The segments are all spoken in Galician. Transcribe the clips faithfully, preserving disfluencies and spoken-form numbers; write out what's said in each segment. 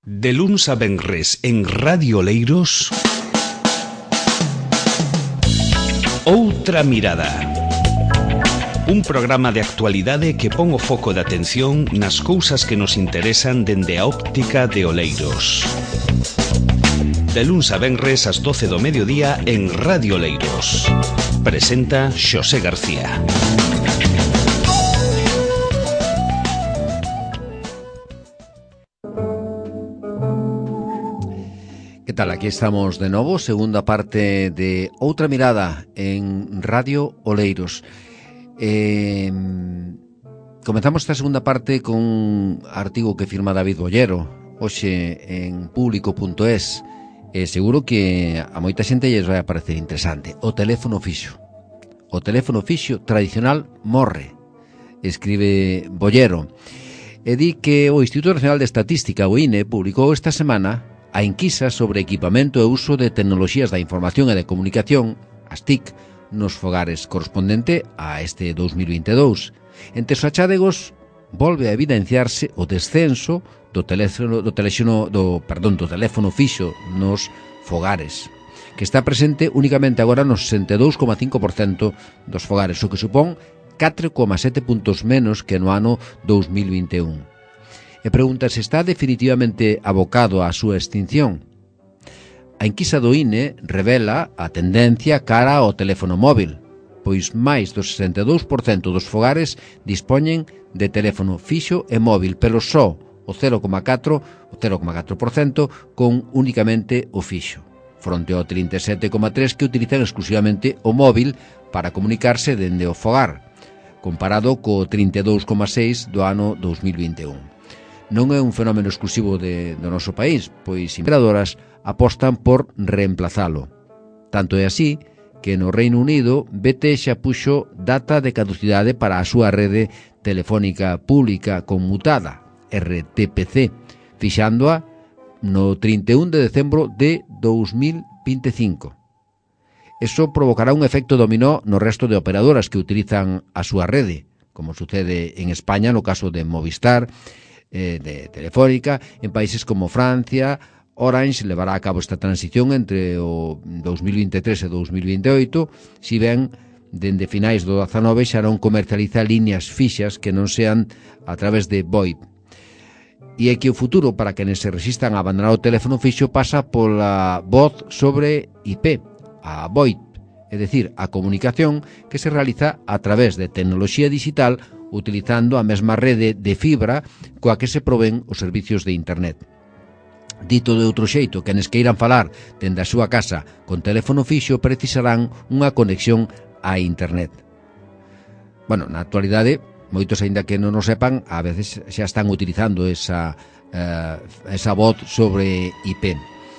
De luns a venres en Radio Oleiros, Outra Mirada. Un programa de actualidade que pon o foco de atención nas cousas que nos interesan dende a óptica de Oleiros. De luns a venres ás doce do mediodía en Radio Oleiros. Presenta Xosé García. ¿Qué tal? Aquí estamos de novo, segunda parte de Outra Mirada en Radio Oleiros. Eh, comenzamos esta segunda parte con un artigo que firma David Bollero hoxe en público punto es. Eh, seguro que a moita xente lles vai a parecer interesante. O teléfono fixo. O teléfono fixo tradicional morre, escribe Bollero. E di que o Instituto Nacional de Estatística, o I N E, publicou esta semana a enquisa sobre equipamento e uso de tecnoloxías da información e de comunicación, as T I C, nos fogares, correspondente a este dos mil vinte e dous. Entre os achádegos, volve a evidenciarse o descenso do teléfono, do teléfono, do, perdón, do teléfono fixo nos fogares, que está presente únicamente agora nos sesenta e dous coma cinco por cento dos fogares, o que supón catro coma sete puntos menos que no ano dos mil vinte e un. E pregunta se está definitivamente abocado á súa extinción. A enquisa do I N E revela a tendencia cara ao teléfono móvil, pois máis do sesenta e dous por cento dos fogares dispoñen de teléfono fixo e móvil, pero só o cero coma catro por cento con únicamente o fixo, fronte ao trinta e sete coma tres por cento que utilizan exclusivamente o móvil para comunicarse dende o fogar, comparado co trinta e dous coma seis por cento do ano dos mil vinte e un. Non é un fenómeno exclusivo de, do noso país, pois operadoras apostan por reemplazalo. Tanto é así que no Reino Unido B T xa puxo data de caducidade para a súa rede telefónica pública conmutada, R T P C, fixándoa no trinta e un de decembro de dos mil vinte e cinco. Eso provocará un efecto dominó no resto de operadoras que utilizan a súa rede, como sucede en España no caso de Movistar, de Telefónica. En países como Francia, Orange levará a cabo esta transición entre o dos mil vinte e tres e dos mil vinte e oito, si ben dende finais do dezanove xa non comercializa líneas fixas que non sean a través de VoIP. E é que o futuro para quenes se resistan a abandonar o teléfono fixo pasa pola voz sobre I P, a VoIP, é dicir, a comunicación que se realiza a través de tecnoloxía digital utilizando a mesma rede de fibra coa que se provén os servicios de internet. Dito de outro xeito, quenes queiran falar dende a súa casa con teléfono fixo precisarán unha conexión a internet. Bueno, na actualidade, moitos aínda que non o sepan, a veces xa están utilizando esa, uh, esa voz sobre I P.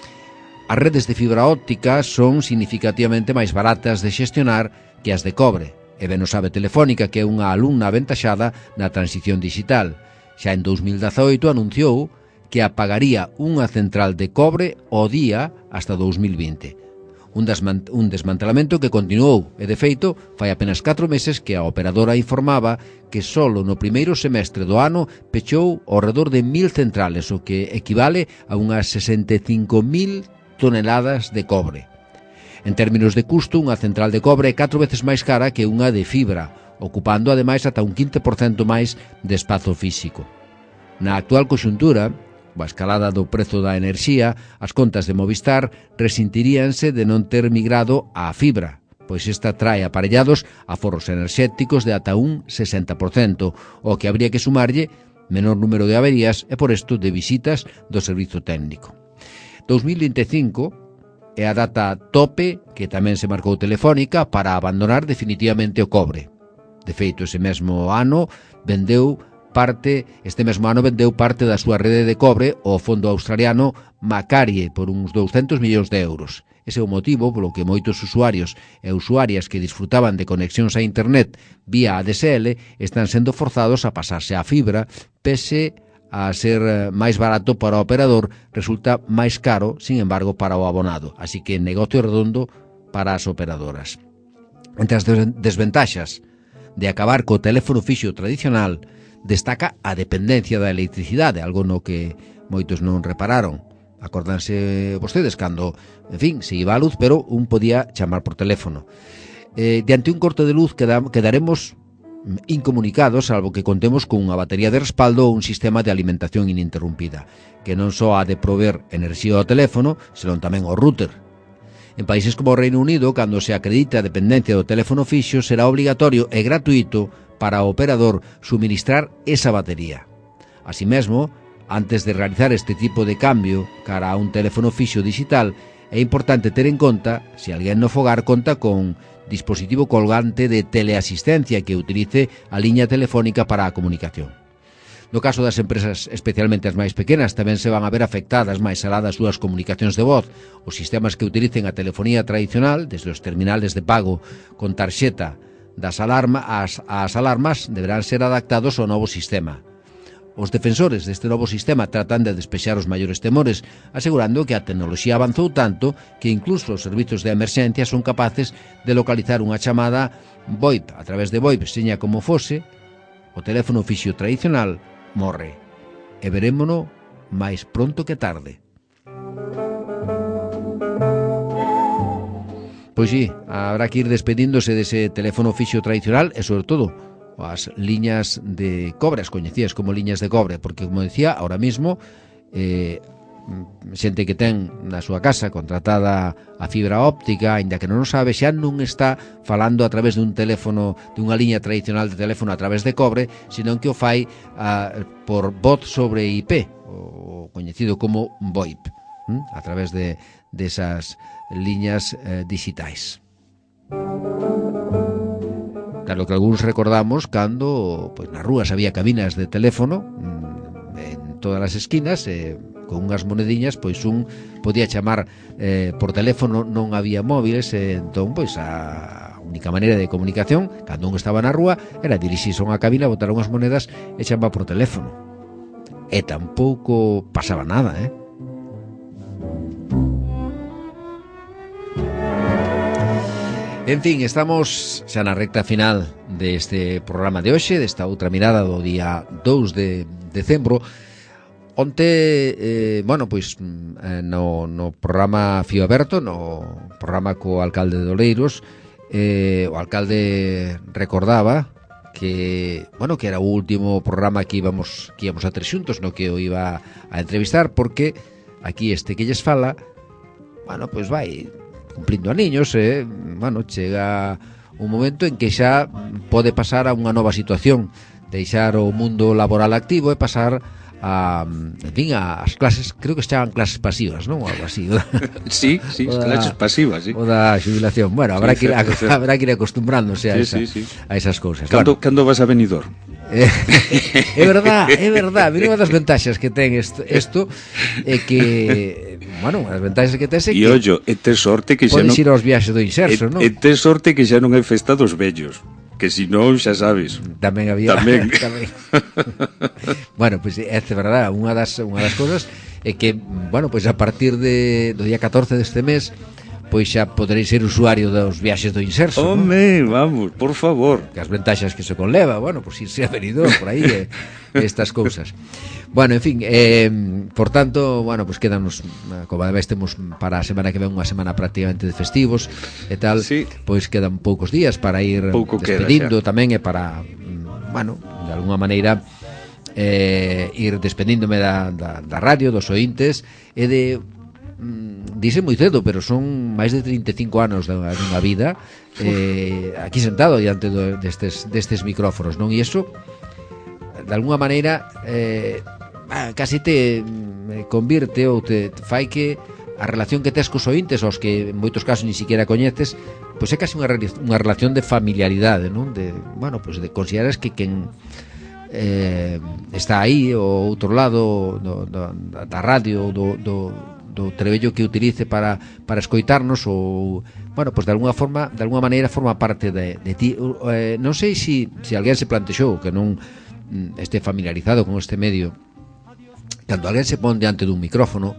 As redes de fibra óptica son significativamente máis baratas de xestionar que as de cobre, e ben o sabe Telefónica, que é unha alumna aventaxada na transición digital. Xa en dos mil dezaoito anunciou que apagaría unha central de cobre ao día hasta dos mil vinte. Un, desmant- un desmantelamento que continuou, e de feito, fai apenas catro meses que a operadora informaba que solo no primeiro semestre do ano pechou ao redor de mil centrales, o que equivale a unhas sesenta e cinco mil toneladas de cobre. En términos de custo, unha central de cobre é catro veces máis cara que unha de fibra, ocupando ademais ata un quince por cento máis de espazo físico. Na actual conxuntura, coa escalada do prezo da enerxía, as contas de Movistar resentiríanse de non ter migrado á fibra, pois esta trae aparellados aforros enerxéticos de ata un sesenta por cento, o que habría que sumarlle menor número de averías e por isto de visitas do servizo técnico. dos mil vinte e cinco é a data tope que tamén se marcou Telefónica para abandonar definitivamente o cobre. De feito, ese mesmo ano vendeu parte, este mesmo ano vendeu parte da súa rede de cobre ao fondo australiano Macquarie por uns douscentos millóns de euros. Ese é o motivo polo que moitos usuarios e usuarias que disfrutaban de conexións a internet vía A D S L están sendo forzados a pasarse á fibra, pese a ser máis barato para o operador, resulta máis caro, sin embargo, para o abonado. Así que negocio redondo para as operadoras. Entre as desventaxas de acabar co teléfono fixo tradicional, destaca a dependencia da electricidade, algo no que moitos non repararon. Acordanse vostedes cando, en fin, se iba a luz, pero un podía chamar por teléfono. Eh, diante un corte de luz queda, quedaremos incomunicados, salvo que contemos con unha batería de respaldo ou un sistema de alimentación ininterrumpida, que non só ha de prover enerxía ao teléfono, senón tamén ao router. En países como o Reino Unido, cando se acredita a dependencia do teléfono fixo, será obligatorio e gratuito para o operador suministrar esa batería. Así mesmo, antes de realizar este tipo de cambio cara a un teléfono fixo digital, é importante ter en conta se alguén no fogar conta con dispositivo colgante de teleasistencia que utilice a liña telefónica para a comunicación. No caso das empresas, especialmente as máis pequenas, tamén se van a ver afectadas máis alá das súas comunicacións de voz. Os sistemas que utilicen a telefonía tradicional, desde os terminales de pago con tarxeta das alarma, as, as alarmas deberán ser adaptados ao novo sistema. Os defensores deste novo sistema tratan de despexar os maiores temores, asegurando que a tecnoloxía avanzou tanto que incluso os servizos de emerxencia son capaces de localizar unha chamada VoIP a través de VoIP, seña como fose, o teléfono fixo tradicional morre. E verémono máis pronto que tarde. Pois sí, habrá que ir despedíndose dese teléfono fixo tradicional e, sobre todo, as liñas de cobre, as coñecidas como liñas de cobre, porque, como decía, ahora mismo eh, xente que ten na súa casa contratada a fibra óptica, aínda que non o sabe, xa non está falando a través dun teléfono, dunha liña tradicional de teléfono a través de cobre, senón que o fai a, por voz sobre I P, o coñecido como VoIP, ¿m? a través de desas liñas eh, digitais. Claro que algúns recordamos cando pois, nas rúas había cabinas de teléfono en todas as esquinas e con unhas monediñas pois un podía chamar eh, por teléfono, non había móviles e entón pois a única maneira de comunicación cando un estaba na rúa era dirixirse a unha cabina, botar unhas monedas e chamar por teléfono e tampouco pasaba nada, eh? En fin, estamos xa na recta final deste programa de hoxe, desta outra mirada do día dous de decembro. Onte, eh, bueno, pois no, no programa Fío Aberto, no programa co alcalde de Oleiros, eh, o alcalde recordaba que, bueno, que era o último programa que íbamos que íbamos a ter xuntos, no que o iba a entrevistar, porque aquí este que lles fala, bueno, pois vai cumplindo aniños, eh, bueno, chega un momento en que xa pode pasar a unha nova situación, deixar o mundo laboral activo e pasar a, en fin, as clases, creo que estaban clases pasivas, non? Algo así. Sí, sí, clases pasivas, sí. O da xubilación. Bueno, habrá, sí, que, ir, a, habrá que ir acostumbrándose a, esa, sí, sí, sí. a esas cousas. Cando, bueno. Cando vas a Benidorm? É verdad, é verdad. Mira, unha das ventaxas que ten isto, isto é que, bueno, as ventaxas que ten é que e ollo, e tes sorte que xa non podes ir aos viaxes do inserso, non? E tes sorte que xa non hai festa dos vellos, que si non xa sabes. Tamén había. Tamén. Tamén. Bueno, pois pues, é verdad, unha das unha das cousas é que, bueno, pois pues, a partir de do día catorce deste mes pois xa poderéis ser usuario dos viaxes do inserso. Home, ¿no? Vamos, por favor. Que as ventaxas que se conleva, bueno, pois pues, irse a Benidorm por aí e, estas cousas. Bueno, en fin, eh, por tanto, bueno, pois pues quedanos, como ademais temos para a semana que ven unha semana prácticamente de festivos e tal, sí. Pois quedan poucos días para ir Pouco despedindo tamén e para, bueno, de alguna maneira eh, ir despedíndome da, da, da radio, dos ointes e de dice moi cedo, pero son máis de trinta e cinco anos da unha vida eh, aquí sentado diante do, destes, destes micrófonos, non? E iso de alguna maneira eh, casi te convirte ou te, te fai que a relación que tes cos ointes, aos que en moitos casos ni siquiera coñeces, pois é casi unha, unha relación de familiaridade, non? De, bueno, pois de consideras que quen eh, está aí ao outro lado do, do, da radio do, do do trebello que utilice para, para escoitarnos ou, bueno, pois pues de alguna forma, de alguna maneira forma parte de, de ti. Eh, non sei se si, si alguén se plantexou que non este familiarizado con este medio, cando alguén se pon diante dun micrófono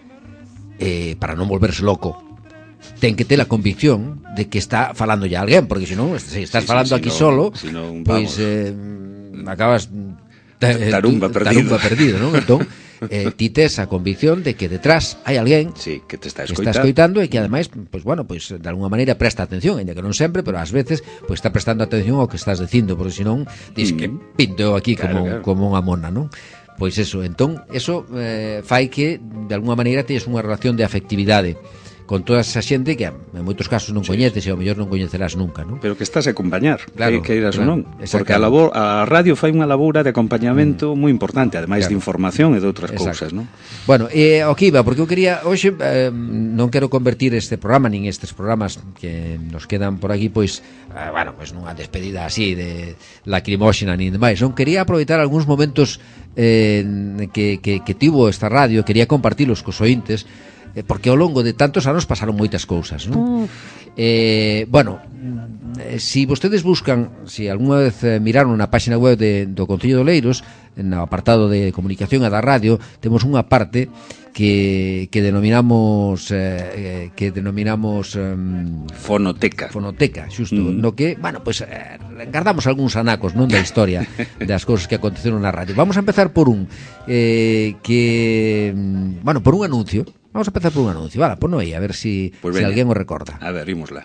eh, para non volverse loco, ten que ter a convicción de que está falando ya alguén, porque senón, se estás sí, falando sí, aquí no, solo, si no, pois pues, eh, acabas tarumba perdido, tarumba perdido, non? Entón, eh, ti tes a convicción de que detrás hai alguén sí, que te está que escoitando, está escoitando e que ademais, pues bueno, pues de alguna maneira presta atención, ainda que non sempre, pero ás veces pues está prestando atención ao que estás dicindo, porque senón dis que pinto eu aquí Claro, como, claro. como unha mona, non? Pois eso, entón, eso eh, fai que de alguna maneira teñes unha relación de afectividade con toda esa xente que en moitos casos non coñeces e ao mellor non coñecerás nunca, non? pero que estás a acompañar, Claro, que, que irás claro, ou non, porque a, labor, a radio fai unha labora de acompañamento mm. moi importante, ademais Claro. de información e de outras Exacto. cousas, non? Bueno, e ao que iba, porque eu quería hoxe eh, non quero convertir este programa nin estes programas que nos quedan por aquí pois, eh, bueno, pois nunha despedida así de lacrimóxena nin demais, non quería aproveitar algúns momentos eh, que, que, que tivo esta radio, quería compartilos cos ointes, eh, porque ao longo de tantos anos pasaron moitas cousas, non? Eh, bueno, eh, si vostedes buscan, si algunha vez eh, miraron na página web de, do Concello de Oleiros, no apartado de comunicación e da radio, temos unha parte que, que denominamos eh, que denominamos um, Fonoteca. fonoteca, xusto, Mm. no que, bueno, pues eh, guardamos algúns anacos, non, da historia das cousas que aconteceron na radio. Vamos a empezar por un eh, que, mm, bueno, por un anuncio. Vamos a empezar por un anuncio. Vale, ponlo aí, a ver si, Pues si veña. alguén o recorda. A ver, ímosla.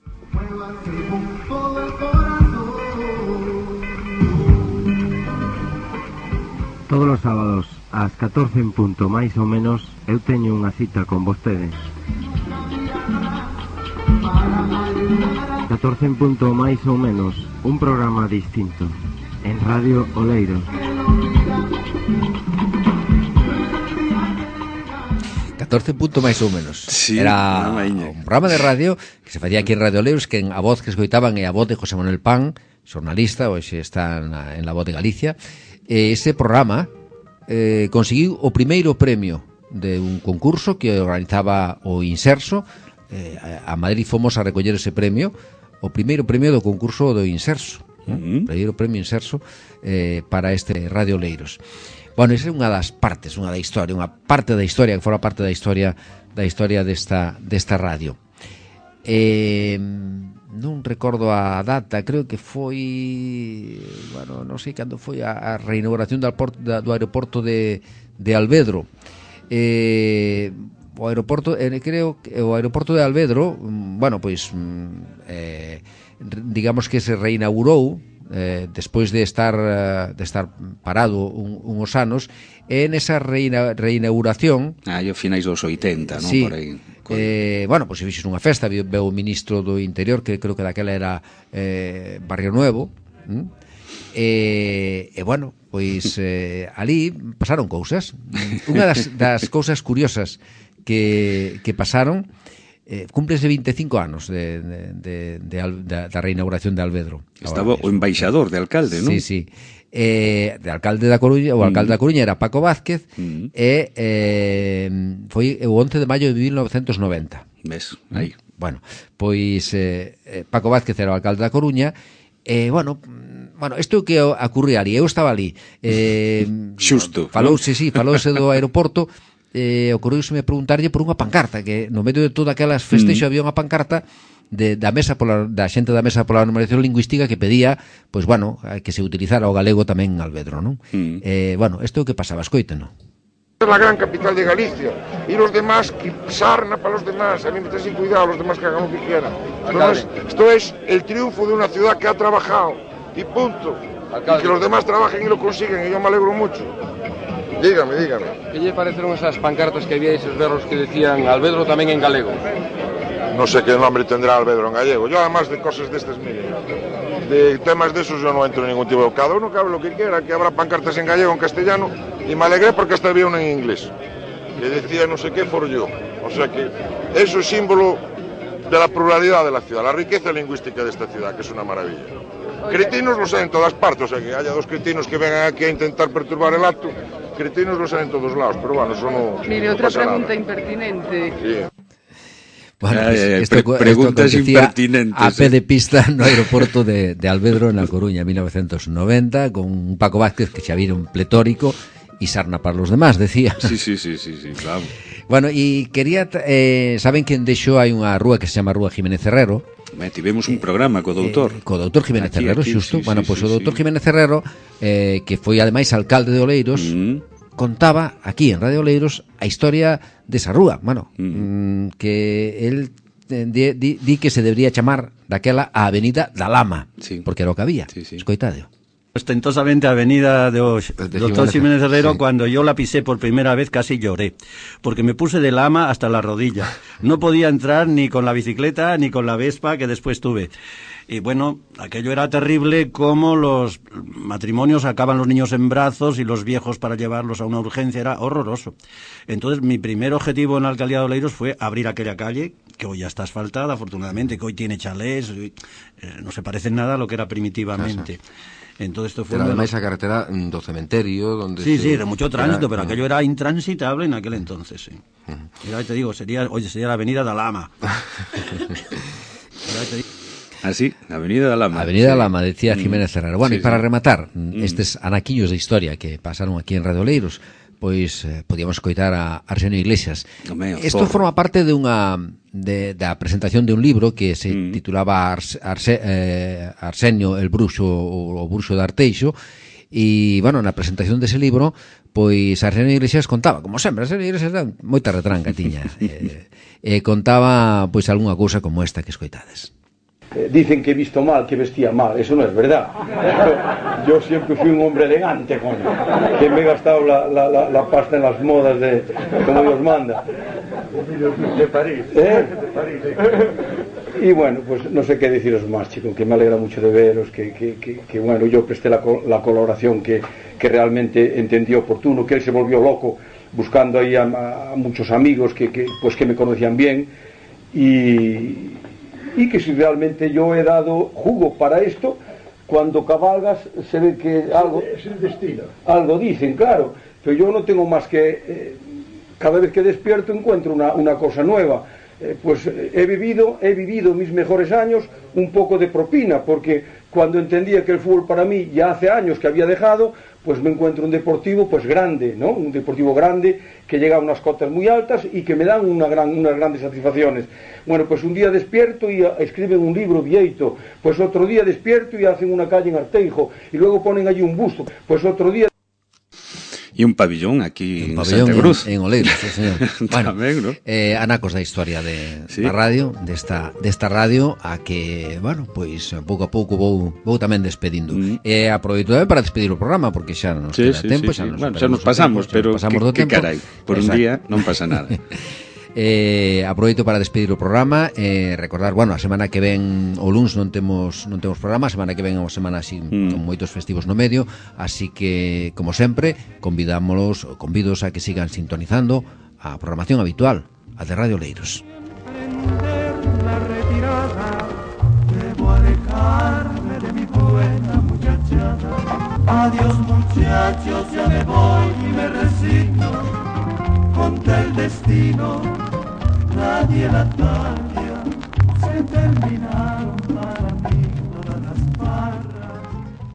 Todos os sábados ás catorce en punto máis ou menos eu teño unha cita con vostede. catorce en punto máis ou menos, un programa distinto en Radio Oleiros. catorce punto máis ou menos. Sí, era mamaíña. un programa de radio que se facía aquí en Radio Oleiros, que en a voz que escoitaban é a voz de José Manuel Pan, xornalista, hoxe está na, en La Voz de Galicia. E ese programa eh, conseguiu o primeiro premio de un concurso que organizaba o Inserso. eh, a Madrid fomos a recoller ese premio, o primeiro premio do concurso do Inserso, ¿no? Uh-huh. O primeiro premio Inserso eh, para este Radio Oleiros. Bueno, esa é unha das partes, unha da historia, unha parte da historia que fora parte da historia da historia desta desta radio. Eh, non recordo a data, creo que foi, bueno, non sei cando foi a, a reinauguración do, da, do aeroporto de, de Alvedro. Eh, o aeroporto, eh, creo que o aeroporto de Alvedro, bueno, pois eh, digamos que se reinaugurou eh, despois de estar de estar parado un, uns anos, e nesa reina, reinauguración, Ah, yo finais dos oitenta, non? sí, Por aí. Eh, bueno, pois pues, se fixo unha festa, veo o ministro do Interior, que creo que daquela era eh, Barrio Nuevo, ¿m? E, e bueno, pois eh, ali pasaron cousas. Unha das, das cousas curiosas que, que pasaron, eh, cúmplese veinticinco anos de, de, de, de, da, da reinauguración de Alvedro. Estaba o embaixador de alcalde, non? Sí, sí. Eh, de alcalde da Coruña, o alcalde mm. da Coruña era Paco Vázquez, mm. e eh, foi o once de maio de mil novecentos noventa. Ves, aí. Bueno, pois eh, Paco Vázquez era o alcalde da Coruña, e, eh, bueno, bueno, isto que ocurría ali, eu estaba ali. Eh, Xusto. Falouse, ¿no? Sí, falouse do aeroporto, eh, ocurriuseme preguntarlle por unha pancarta, que no medio de todas aquelas festexo mm. había unha pancarta de, da mesa pola, da xente da mesa pola normalización lingüística que pedía, pois, bueno, que se utilizara o galego tamén en Alvedro, non? Mm. Eh, bueno, isto é o que pasaba, escoiten, non? Es la gran capital de Galicia y los demás, que sarna para los demás, a mí me está sin cuidado, los demás que hagan lo que quieran. Esto es, esto es el triunfo de una ciudad que ha trabajado y punto. Alcalde. Y que los demás trabajen y lo consiguen, y yo me alegro mucho. Dígame, dígame. ¿Qué le parecieron esas pancartas que había, esos berros que decían Alvedro tamén en galego? No sé qué nombre tendrá Alvedro en gallego. Yo además de cosas de estas, miren, de temas de esos yo no entro en ningún tipo. Cada uno que hable lo que quiera, que habrá pancartas en gallego, en castellano, y me alegré porque hasta había una en inglés, que decía no sé qué for yo. O sea que eso es símbolo de la pluralidad de la ciudad, la riqueza lingüística de esta ciudad, que es una maravilla. Cretinos los hay en todas partes, o sea que haya dos cretinos que vengan aquí a intentar perturbar el acto, cretinos los hay en todos lados, pero bueno, eso no. Mire, no otra pasa pregunta nada. impertinente. Sí. Bueno, Ay, pues, ay, esto, pre preguntas esto impertinentes. a pé de pista no aeroporto de, de Alvedro, na Coruña, mil novecientos noventa, con un Paco Vázquez que xa vira un pletórico y sarna para los demás, decía. Sí, sí, sí, sí, sí, claro. Bueno, y quería, eh, saben que en Deixo hai unha rúa que se chama Rúa Jiménez Herrero. Me, tivemos un programa co doutor. Eh, co doutor Jiménez Aquí, Herrero, aquí, xusto. sí, Bueno, sí, pois sí, o doutor sí. Jiménez Herrero, eh, que foi ademais alcalde de Oleiros, Mm. contaba aquí en Radio Oleiros a historia desa rúa, bueno, mm. que el di, di, di que se debería chamar daquela a Avenida da Lama, sí. porque era o que había. Sí, sí. Escoitadeo. Ostentosamente a avenida de Ox, doctor Ximénez Herrero, sí. Cuando yo la pisé por primera vez casi lloré, porque me puse de lama hasta la rodilla. No podía entrar ni con la bicicleta ni con la Vespa que después tuve. Y bueno, aquello era terrible, como los matrimonios sacaban los niños en brazos y los viejos para llevarlos a una urgencia, era horroroso. Entonces mi primer objetivo en la alcaldía de Oleiros fue abrir aquella calle, que hoy ya está asfaltada afortunadamente, que hoy tiene chalés, eh, no se parece en nada a lo que era primitivamente. Casa. Entonces esto fue pero además esa carretera do cementerio donde sí, se... sí, era mucho tránsito, era... pero aquello era intransitable en aquel entonces, sí. Uh-huh. Y ahora te digo, sería, oye, sería la Avenida da Lama. Ah, sí, Avenida da Lama. Avenida da Lama, decía Ximénez Herrero. Bueno, sí, y para sí. rematar mm. estes anaquiños de historia que pasaron aquí en Radio Oleiros, pois eh, podíamos coitar a Arsenio Iglesias. Isto forma parte de unha de da presentación de un libro que se mm. titulaba Ars, Arse, eh, Arsenio el bruxo o, o bruxo de Arteixo, e bueno, na presentación dese libro pois Arsenio Iglesias contaba, como sempre, Arsenio Iglesias era moita retranca tiña, eh, eh, contaba pois algunha cousa como esta que escoitades. Eh, dicen que he visto mal, que vestía mal, eso no es verdad. Yo, yo siempre fui un hombre elegante, coño, que me he gastado la, la, la, la pasta en las modas de como Dios manda. De París. ¿Eh? De París. Y bueno, pues no sé qué deciros más, chicos, que me alegra mucho de veros, que, que, que, que bueno, yo presté la, la colaboración que, que realmente entendí oportuno, que él se volvió loco buscando ahí a, a muchos amigos que, que, pues que me conocían bien y... y que si realmente yo he dado jugo para esto, cuando cabalgas se ve que algo es el destino, algo dicen, claro, pero yo no tengo más que eh, cada vez que despierto encuentro una, una cosa nueva. Eh, pues eh, he vivido he vivido mis mejores años un poco de propina, porque cuando entendía que el fútbol para mí ya hace años que había dejado, pues me encuentro un deportivo pues grande, ¿no? Un deportivo grande que llega a unas cotas muy altas y que me dan una gran, unas grandes satisfacciones. Bueno, pues un día despierto y escriben un libro vieito, pues otro día despierto y hacen una calle en Arteijo y luego ponen allí un busto, pues otro día... E un pabillón aquí un pabillón en Santa Cruz. En, en Oleiros, sí, señor. Bueno, tamén, ¿no? eh, anacos da historia de sí. da radio, desta desta radio a que, bueno, pois pouco a pouco vou vou tamén despedindo. Mm. E eh, aproveito tamén para despedir o programa porque xa non nos sí, queda sí, tempo, sí, xa sí. nos, Bueno, xa nos pasamos, tempo, pero nos pasamos que, que carai, por Exacto. un día non pasa nada. Eh, aproveito para despedir o programa e eh, recordar, bueno, a semana que ven o luns non temos non temos programa, a semana que ven é unha semana así mm. con moitos festivos no medio, así que como sempre, convidámolos, convidos a que sigan sintonizando a programación habitual, a de Radio Oleiros. La retirada, debo alejarme de mi buena muchachada. Adiós muchachos, ya me voy y me resigno. Contra el destino, nadie la talla, se terminaron para